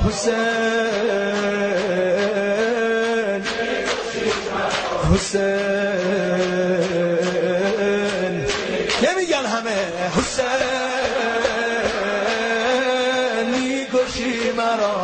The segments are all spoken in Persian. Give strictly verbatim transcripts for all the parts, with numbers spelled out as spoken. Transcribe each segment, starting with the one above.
حسین حسین نمیگن همه حسین میکشی مرا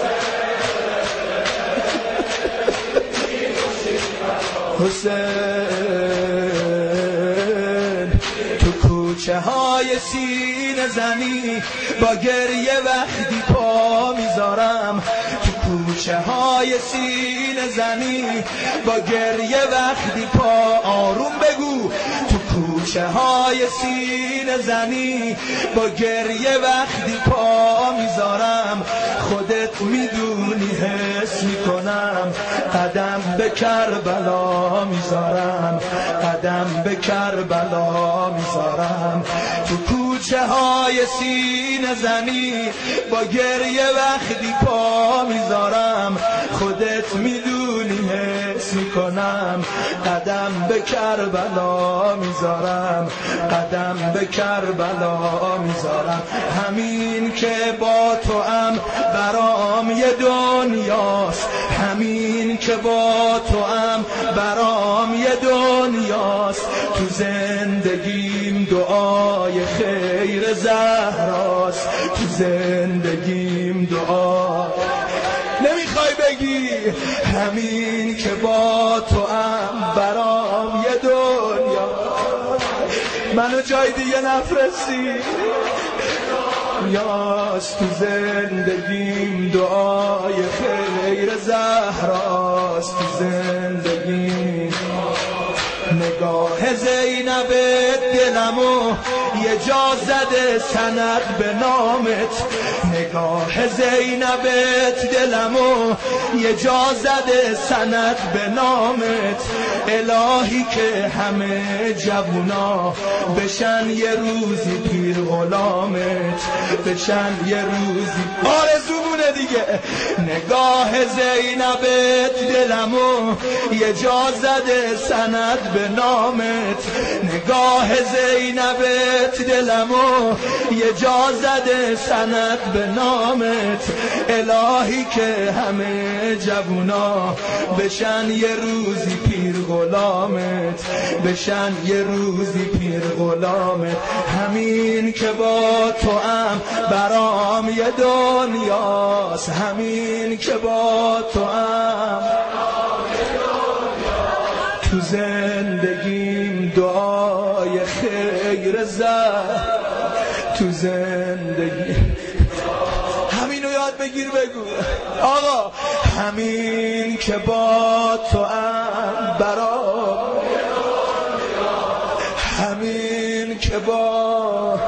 حسین تو کوچه های سینه زنی با گریه وقتی پا میذارم تو کوچه های سینه زنی با گریه وقتی پا آروم بگو تو کوچه های سینه زنی با گریه وقتی پا میذارم خودت میدونی حس میکنم قدم به کربلا میذارم قدم به کربلا میذارم تو کوچه های سینه زنی با گریه وقتی پا میذارم خودت میدونی حس میکنم قدم به کربلا میذارم قدم به کربلا میذارم همین که با تو ام برام یه دنیاست همین که با تو ام برام یه دنیاست تو زندگیم دعای خیر زهراست تو زندگیم دعا نمیخوای بگی همین که با تو ام برام یه دنیا منو جای دیگه نفرستی یاست تو زندگیم دعای خیر زهراست تو زندگیم نگاه زینب دلمو یه جا زده سند به نامت نگاه زینب دلمو یه جا زده سند به نامت الهی که همه جوونا بشن یه روزی پیر غلامت بشن یه روزی آرزومونه دیگه نگاه زینب دلمو یه جا زده سند به نامت نگاه زینب دلمو یه جا زده سند به نامت الهی که همه جوونا بشن یه روزی پیر غلامت بشن یه روزی پیر غلامت همین که با تو ام برام یه دنیاست همین که با تو ام تو زندگیم دعای خیر زد تو زندگی همینو یاد بگیر بگو آقا همین که با تو ام برام همین که با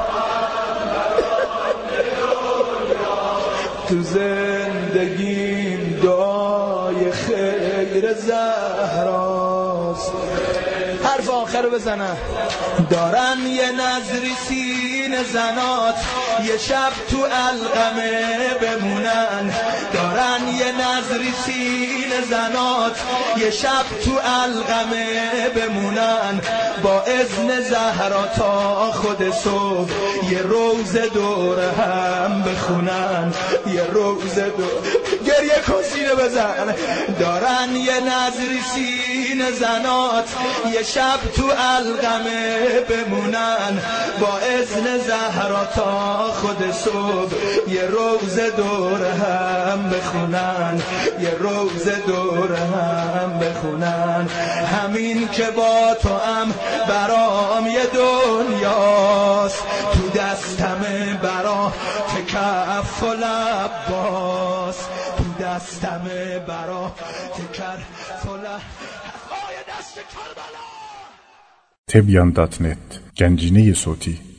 تو زندگیم دعای خیر زهراست حرف آخر بزنم دارن یه نظری سینه زنات یه شب تو القمه بمونن دارن یه نظری سینه زنات یه شب تو القمه بمونن با اذن زهرا تا خود صبح یه روز دور هم بخونن یه روز دور گریه کن سینه بزن دارن یه نظری سینه زنات یه شب تو القمه بمونن با اذن زهرا تا خود صبح یه روز دور هم بخونن یه روز دور هم بخونن همین که با تو ام برام یه دنیاست تو دستم برا تکف و لباس تو دستم برا تکف و لباس دست کربلا تبیان دات نت گنجینه صوتی